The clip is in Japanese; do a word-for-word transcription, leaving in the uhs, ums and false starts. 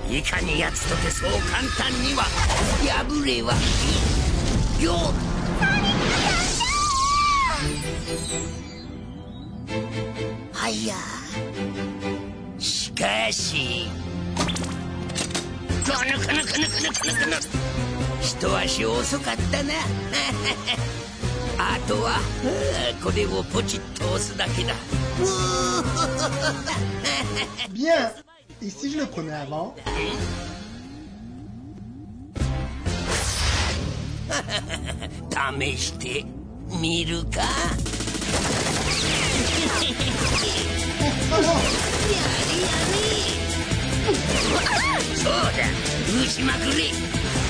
いかに奴とてそう簡単には破れはよ。はいや、しかしこのこのこのこのこのこの一足遅かったな。あとはこれをポチッと押すだけだ。 Bien. Et si je le prenais avant? 試してみるか。そうだ、打ちまくれ。